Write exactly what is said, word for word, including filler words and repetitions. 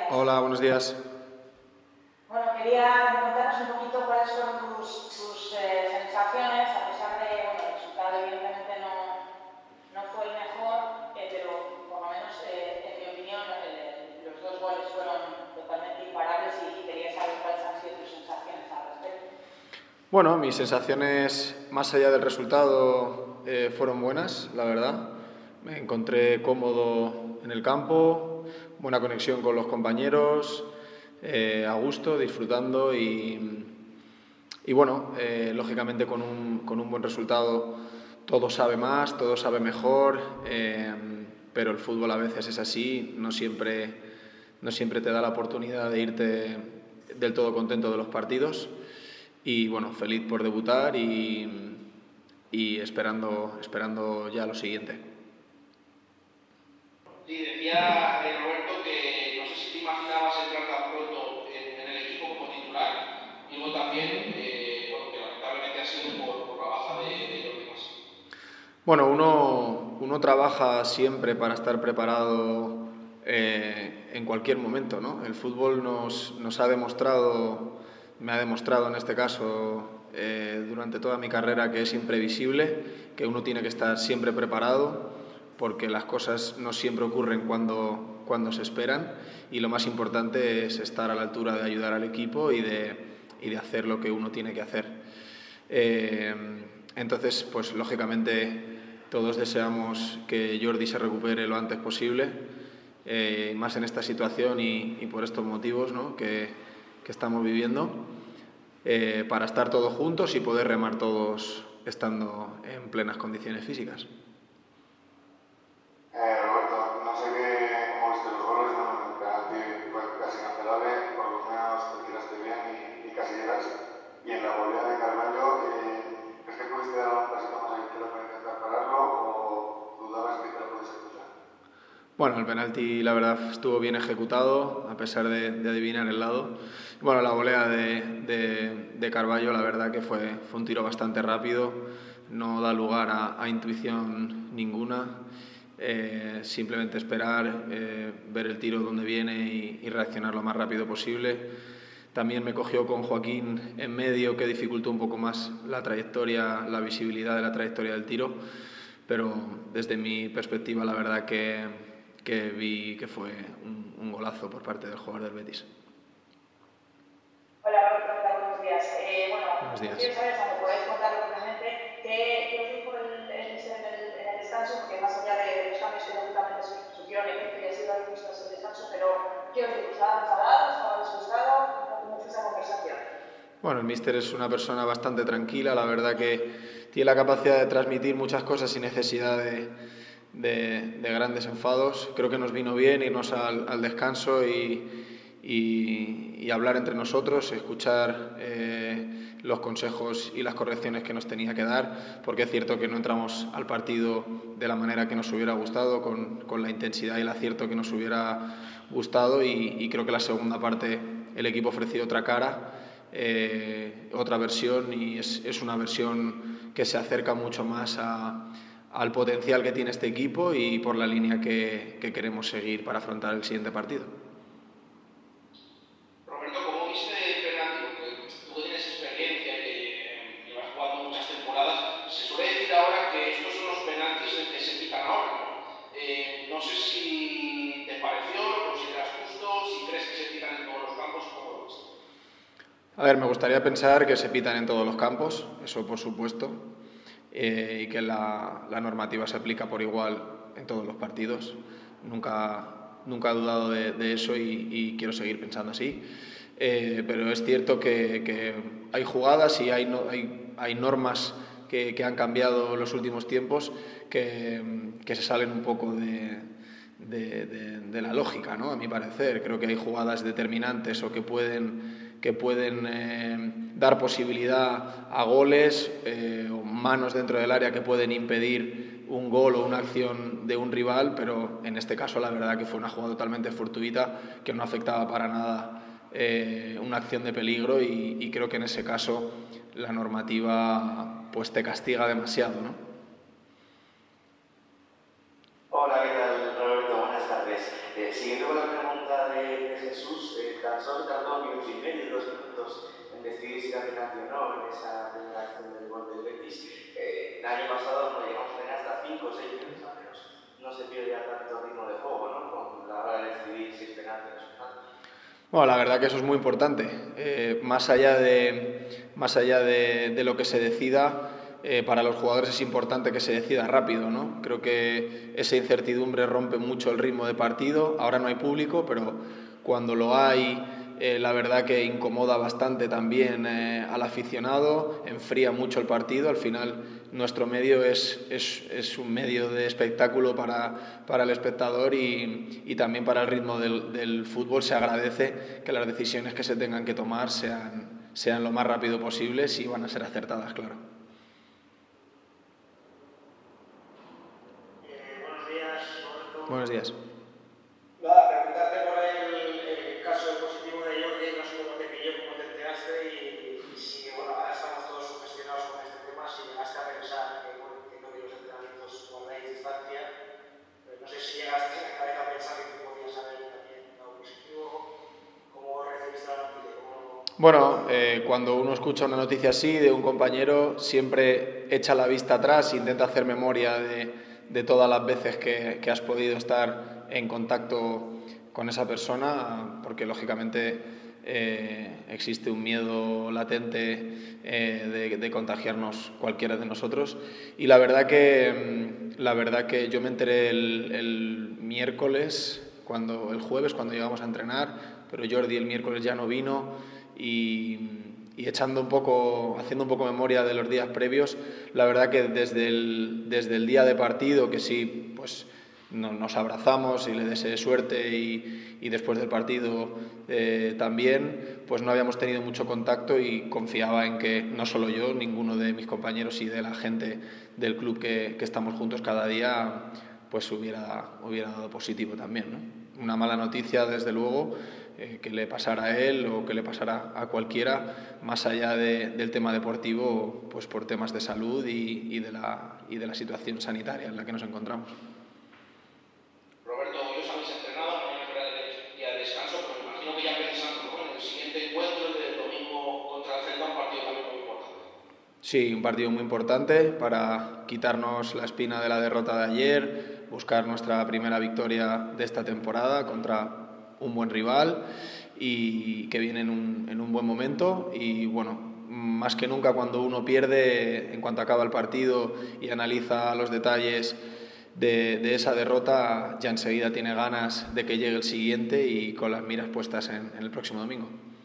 días. Hola, buenos días. Bueno, quería contarnos un poquito cuáles fueron tus, tus eh, sensaciones, a pesar de, bueno, el resultado evidentemente no, no fue el mejor, eh, pero por lo menos, eh, en mi opinión, el, los dos goles fueron totalmente imparables y quería saber cuáles han sido tus sensaciones al respecto. Bueno, mis sensaciones, más allá del resultado, eh, fueron buenas, la verdad. Me encontré cómodo en el campo, buena conexión con los compañeros, eh, a gusto, disfrutando y, y bueno, eh, lógicamente con un, con un buen resultado todo sabe más, todo sabe mejor, eh, pero el fútbol a veces es así, no siempre, no siempre te da la oportunidad de irte del todo contento de los partidos. Y bueno, feliz por debutar y, y esperando, esperando ya lo siguiente. Sí, decía eh, Roberto que no sé si te imaginabas entrar tan pronto en, en el equipo como titular y luego también, eh, bueno, que lamentablemente ha sido por, por la baja de, de Jordi Mas. Bueno, uno, uno trabaja siempre para estar preparado eh, en cualquier momento, ¿no? El fútbol nos, nos ha demostrado, me ha demostrado en este caso eh, durante toda mi carrera que es imprevisible, que uno tiene que estar siempre preparado porque las cosas no siempre ocurren cuando, cuando se esperan y lo más importante es estar a la altura de ayudar al equipo y de, y de hacer lo que uno tiene que hacer. Eh, entonces, pues lógicamente todos deseamos que Jordi se recupere lo antes posible, eh, más en esta situación y, y por estos motivos, ¿no?, que, que estamos viviendo, eh, para estar todos juntos y poder remar todos estando en plenas condiciones físicas. Eh, Roberto, no sé qué, cómo viste los goles, ¿no? El penalti fue casi inapelable, por lo menos te tiraste bien y, y casi llegas. Y en la volea de Carvalho, eh, ¿crees que pudiste dar un pasito más a la izquierda para intentar pararlo o dudabas que te lo pudiese cruzar? Bueno, el penalti la verdad estuvo bien ejecutado, a pesar de, de adivinar el lado. Bueno, la volea de, de, de Carvalho la verdad que fue, fue un tiro bastante rápido, no da lugar a, a intuición ninguna. Eh, simplemente esperar, eh, ver el tiro donde viene y, y reaccionar lo más rápido posible. También me cogió con Joaquín en medio, que dificultó un poco más la trayectoria, la visibilidad de la trayectoria del tiro, pero desde mi perspectiva la verdad que, que vi que fue un, un golazo por parte del jugador del Betis. Hola Roberto, ¿qué tal? Buenos días. Eh, bueno, Buenos días. quiero saber, cuando podáis contarlo brevemente, ¿qué, qué os dijo el, el, en, el, en el descanso? Porque más allá de los cambios que lógicamente se sustituyeron, efecto y así lo habéis visto en el descanso, pero ¿qué os dijo? ¿Estaba enfadado? ¿Estaba disgustado? ¿Cómo fue esa conversación? Bueno, el míster es una persona bastante tranquila, la verdad que tiene la capacidad de transmitir muchas cosas sin necesidad de, de, de grandes enfados. Creo que nos vino bien irnos al, al descanso y, y, y hablar entre nosotros, escuchar eh, los consejos y las correcciones que nos tenía que dar, porque es cierto que no entramos al partido de la manera que nos hubiera gustado, con, con la intensidad y el acierto que nos hubiera gustado y, y creo que la segunda parte el equipo ofreció otra cara. Eh, otra versión y es, es una versión que se acerca mucho más a, al potencial que tiene este equipo y por la línea que, que queremos seguir para afrontar el siguiente partido. Roberto, ¿cómo viste el penalti? Porque tú tienes experiencia y llevas jugando muchas temporadas. Se suele decir ahora que estos son los penaltis que se quitan ahora, ¿no? Eh, no sé si te pareció, lo consideras justo, si crees que se quitan en todos los campos, ¿cómo lo ves? A ver, me gustaría pensar que se pitan en todos los campos, eso por supuesto, eh, y que la, la normativa se aplica por igual en todos los partidos. Nunca, nunca he dudado de, de eso y, y quiero seguir pensando así. Eh, pero es cierto que, que hay jugadas y hay, no, hay, hay normas que, que han cambiado en los últimos tiempos que, que se salen un poco de, de, de, de la lógica, ¿no? A mi parecer. Creo que hay jugadas determinantes o que pueden que pueden eh, dar posibilidad a goles eh, o manos dentro del área que pueden impedir un gol o una acción de un rival, pero en este caso la verdad que fue una jugada totalmente fortuita que no afectaba para nada eh, una acción de peligro y, y creo que en ese caso la normativa pues te castiga demasiado, ¿no? Hola, ¿qué tal, Roberto? Buenas tardes. Eh, siguiendo con la una pregunta de, de Jesús. Eh, tan solo tardó un minuto y medio, dos minutos en decidir si era penalti o no en esa primera acción del gol del Betis. Eh, el año pasado nos llegamos a tener hasta cinco o seis minutos al menos. No se pierde ya tanto ritmo de juego, ¿no? Con la hora de decidir si es penalti o no es penalti. Bueno, la verdad que eso es muy importante. Eh, más allá de, más allá de, de lo que se decida, eh, para los jugadores es importante que se decida rápido, ¿no? Creo que esa incertidumbre rompe mucho el ritmo de partido. Ahora no hay público, pero cuando lo hay, eh, la verdad que incomoda bastante también eh, al aficionado, enfría mucho el partido. Al final nuestro medio es, es, es un medio de espectáculo para, para el espectador y, y también para el ritmo del, del fútbol. Se agradece que las decisiones que se tengan que tomar sean, sean lo más rápido posible y van a ser acertadas, claro. Eh, buenos días, Roberto. Buenos días. Nada, preguntarte por el, el caso del positivo de Jordi, no sé cómo te pilló, cómo te enteraste y, y si, bueno, ahora estamos todos sugestionados con este tema, si llegaste a pensar que, bueno, entiendo que los entrenamientos guardáis distancia, pero no sé si llegaste en la cabeza a pensar que tú podías haber también dado positivo, ¿cómo recibiste la noticia? ¿Cómo... Bueno, eh, cuando uno escucha una noticia así de un compañero, siempre echa la vista atrás e intenta hacer memoria de, de todas las veces que, que has podido estar en contacto con esa persona, porque lógicamente eh, existe un miedo latente eh, de, de contagiarnos cualquiera de nosotros. Y la verdad que, la verdad que yo me enteré el, el miércoles, cuando, el jueves, cuando llegamos a entrenar, pero Jordi el miércoles ya no vino y... y echando un poco, haciendo un poco memoria de los días previos, la verdad que desde el, desde el día de partido, que sí, pues no, nos abrazamos y le deseé suerte y, y después del partido eh, también, pues no habíamos tenido mucho contacto y confiaba en que no solo yo, ninguno de mis compañeros y de la gente del club que, que estamos juntos cada día, pues hubiera, hubiera dado positivo también, ¿no? Una mala noticia, desde luego, eh, que le pasara a él o que le pasara a cualquiera, más allá de, del tema deportivo, pues por temas de salud y, y, de la, y de la situación sanitaria en la que nos encontramos. Roberto, hoy os habéis entrenado, mañana será día de descanso, pero me imagino que ya pensando, ¿no?, en el siguiente encuentro, el del domingo contra el Celta, un partido también muy importante. Sí, un partido muy importante para quitarnos la espina de la derrota de ayer, buscar nuestra primera victoria de esta temporada contra un buen rival y que viene en un, en un buen momento. Y bueno, más que nunca cuando uno pierde, en cuanto acaba el partido y analiza los detalles de, de esa derrota, ya enseguida tiene ganas de que llegue el siguiente y con las miras puestas en, en el próximo domingo.